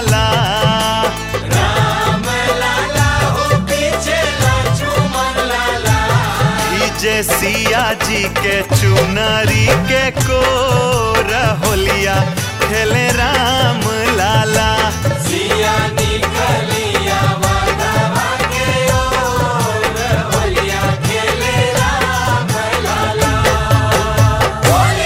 लाला। राम लाला हो पीछे लक्ष्मण लाला। भीजे सिया जी के चुनरी के कोर होलिया खेले राम लाला। सिया निकलिया माधवा के ओर होलिया खेले राम लाला। होली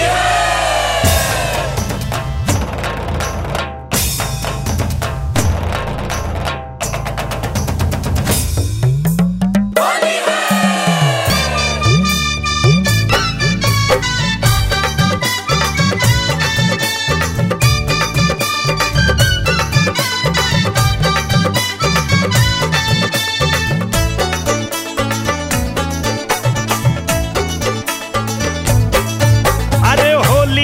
अरे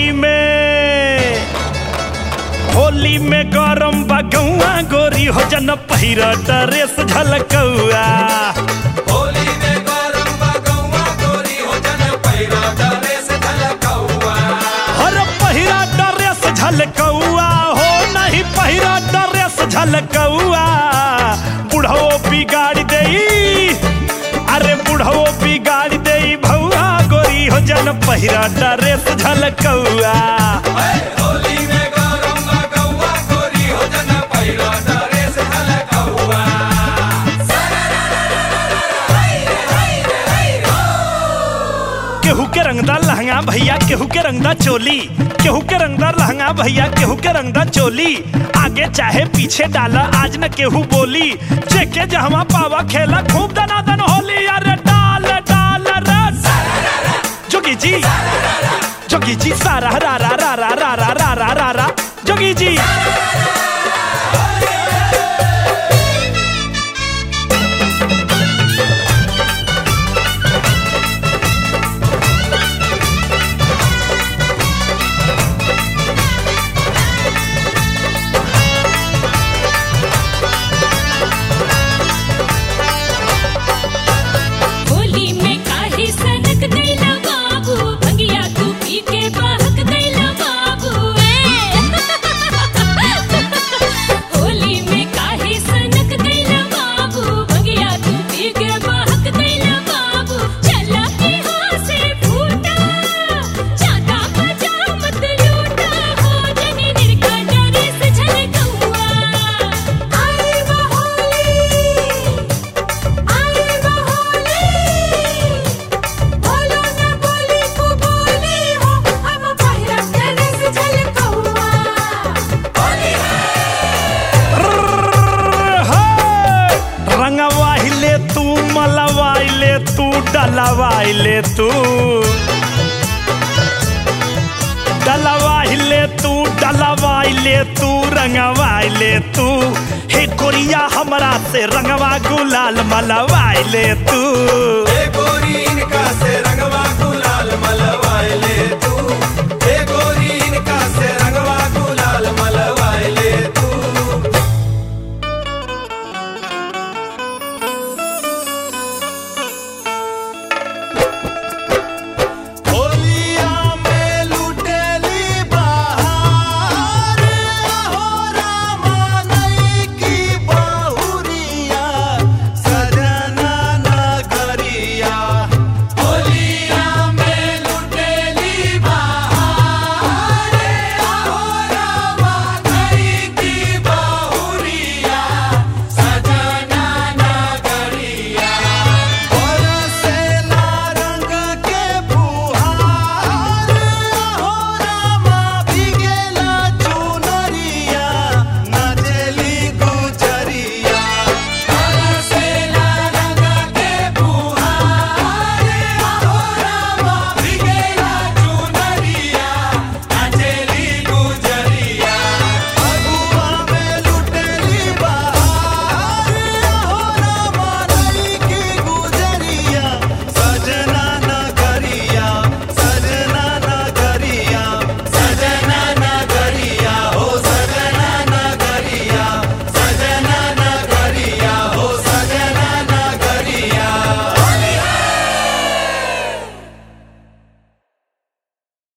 होली में गरम बगौआ गोरी हो जन पहिरा ड्रेस झलकौआ। होली में गरम बगौआ गोरी हो जन पहिरा ड्रेस झलकौआ। हर पहिरा ड्रेस झलकौआ हो नहीं पहिरा ड्रेस झलकौआ। बुढ़ो बिगाड़ देई, अरे बुढ़ो बिगाड़ देई भौआ गोरी हो जन पहिरा ड्रेस झलकौआ। होली में गरम बगौआ गोरी हो जन पहिरा ड्रेस झलकौआ। केहू के रंगदार लहंगा भैया, केहू के रंगदार चोली, केहू के रंगदार लहंगा भैया, केहू के रंगदार चोली। आगे चाहे पीछे डाला आज न केहू बोली। जेके जहवा पावा खेला खूब दनादन होली। अरे डाल डाल रस जोगी जी, जोगी जी सारा रा रा रा रा रा रा रा रा रा रा जोगी जी। होली में काहे सनक दैला बाबू, भंगिया तू पी के बहक दैला बाबू। होली में काहे सनक दैला बाबू, भंगिया तू पी के बहक दैला बाबू। चला के हाथ से फूटा, चाटा बजा मत लूटा हो जनी निरका ड्रेस झलकौआ। आई बहोली, आई बहोली, बोलो ना बोली को बोली हो, हम पहिरा ड्रेस झलकौआ। रंगवाइले तू मलवाइले तू डलवाइले तू, डलवाइले तू डलवाइले तू रंगवाइले तू। हे कोरिया हमरा से रंगवा गुलाल मलवाइले तू। गोरी इनका से रंगवा गुलाल मलवा।